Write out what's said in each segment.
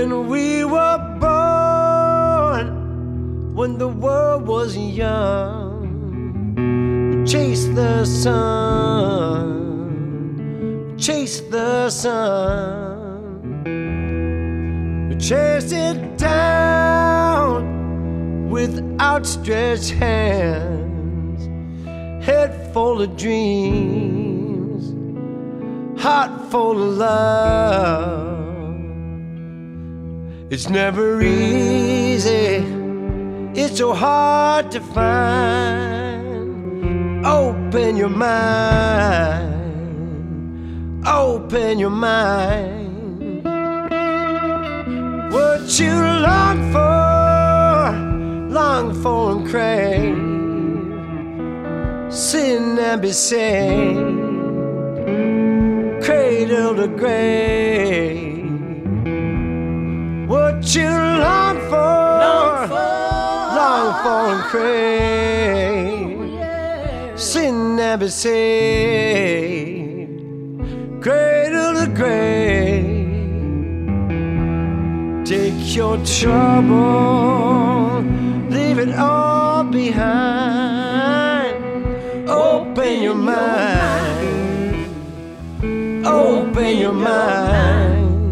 When we were born, when the world was young, we chased the sun, chased the sun. We chased it down with outstretched hands, head full of dreams, heart full of love. It's never easy, it's so hard to find. Open your mind, open your mind. What you long for and crave, sin and be saved, cradle to grave. What you long for and crave, sin and be saved, cradle to grave. Take your trouble, leave it all behind. Open your mind, open your mind.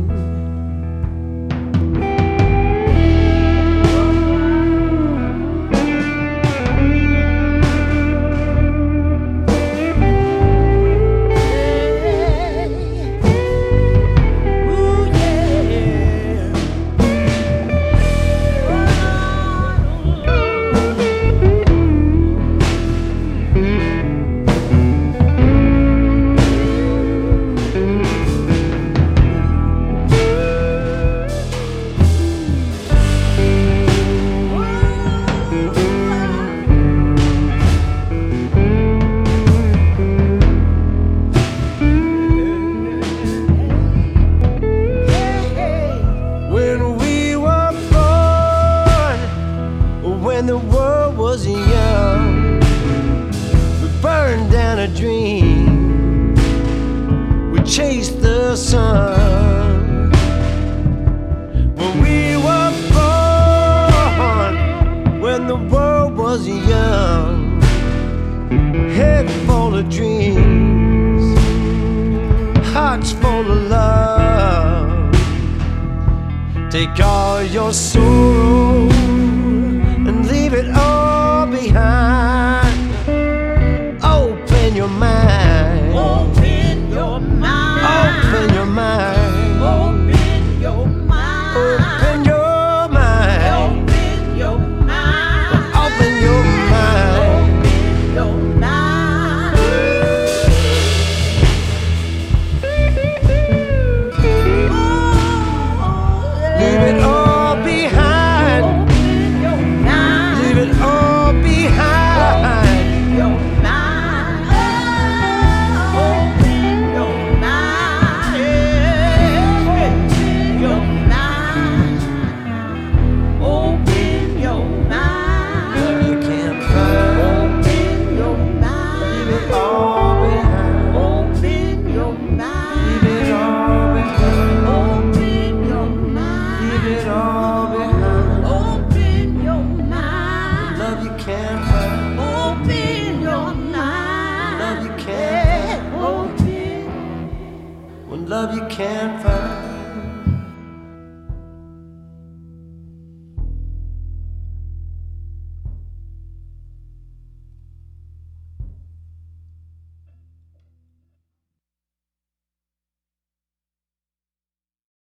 When the world was young, we burned down a dream, we chased the sun. When we were born, when the world was young, head full of dreams, hearts full of love. Take all your sorrow and leave it all behind. Open your mind, open your mind, open your mind, open your mind, open your mind, open your mind, open your mind, open your mind. Leave it all behind. Leave it all behind. Your mind, open your mind, your mind, open your mind. You can't find. Open your mind. Leave it all behind. Open your mind. Leave it all behind. Open your mind. Leave it all behind. Open your mind. Love you can't find. Open your mind. Love you can't Open. When love you can't